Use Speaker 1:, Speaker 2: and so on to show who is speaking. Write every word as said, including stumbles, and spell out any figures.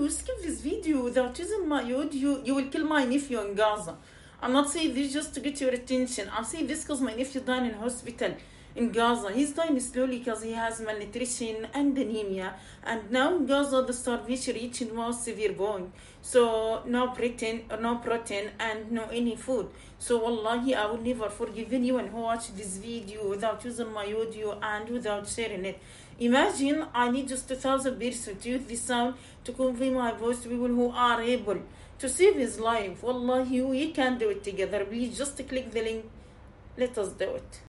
Speaker 1: you skip this video without using my audio, you will kill my nephew in Gaza. I'm not saying this just to get your attention. I'm saying this because my nephew died in hospital in Gaza. He's dying slowly because he has malnutrition and anemia. And now in Gaza, the starvation reaching most severe point. So no protein, no protein, and no any food. So wallahi, I will never forgive anyone who watched this video without using my audio and without sharing it. Imagine I need just two thousand person to use this sound to convey my voice to people who are able to save his life. Wallahi, we can do it together. Please just click the link. Let us do it.